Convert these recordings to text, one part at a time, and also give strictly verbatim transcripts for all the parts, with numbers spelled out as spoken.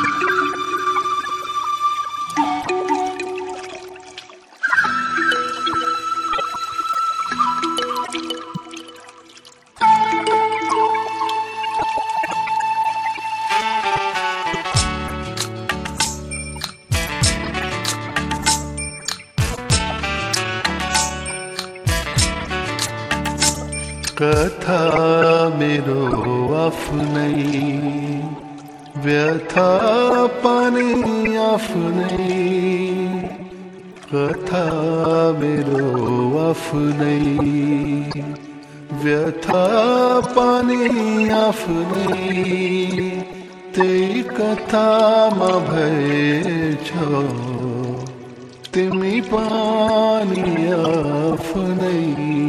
कथा मेरो आफ्नै व्यथा पनि आफ्नै कथा मेरो आफ्नै व्यथा पनि आफ्नै त्यही कथामा भएछौ तिमी पनि आफ्नै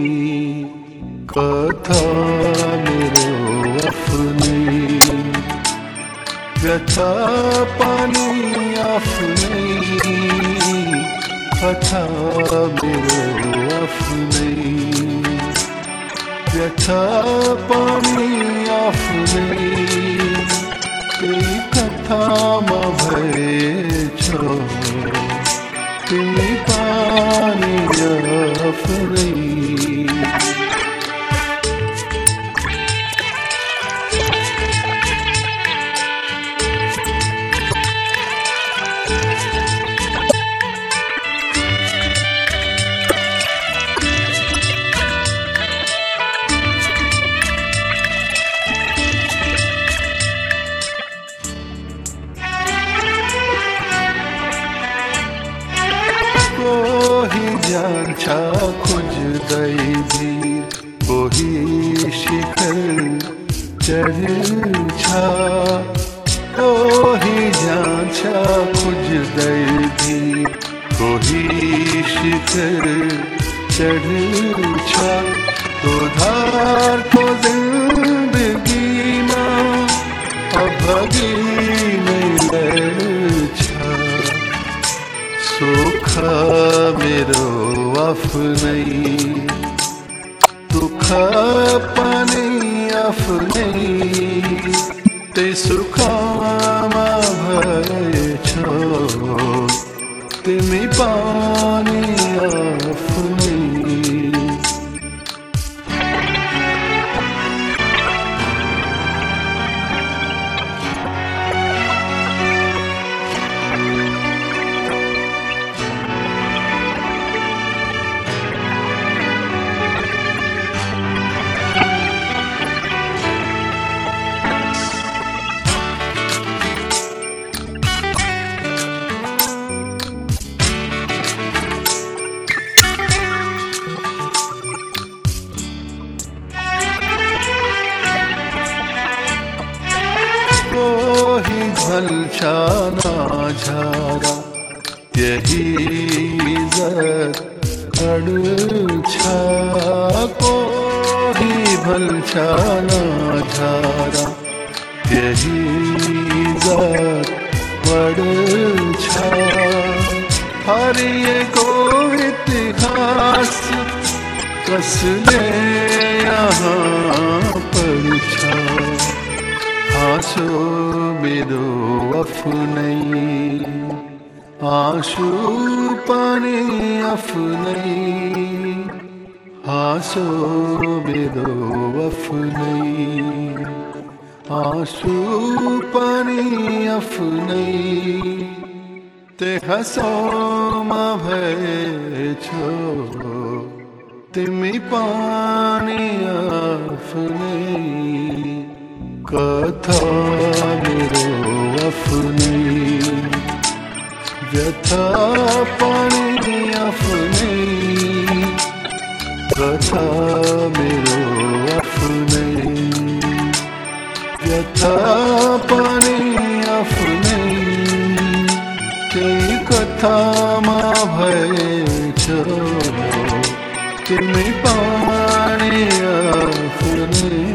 कथा मेरो आफ्नै व्यथा पनि आफ्नै कथा मेरो आफ्नै व्यथा पनि आफ्नै त्यही कथामा भएछौ तिमी पनि आफ्नै कोही जान्छ खोज्दै भिर कोही शिखर चढ्छ कोही जान्छ खोज्दै भिर कोही शिखर चढ्छ उधारको जिन्दगीमा अभागी नै लड्छ सुख मेरो आफ्नै दुःख पनि आफ्नै त्यही सुखमा भएछौ तिमी पनि आफ्नै कोही भल्छ नझारा त्यही इज्जत अड्छ कोही भल्छ नझारा त्यही इज्जत बढ्छ हरिएको इतिहास कसले यहाँ पढ्छ आँसु मेरो आफ्नै आँसु पनि आफ्नै आँसु मेरो आफ्नै आँसु पनि आफ्नै त्यहाँसम्म भएछौ तिमी पनि आफ्नै कथा मेरो आफ्नै व्यथा पनि आफ्नै कथा मेरो आफ्नै व्यथा पनि आफ्नै त्यही कथामा भएछौ तिमी पनि आफ्नै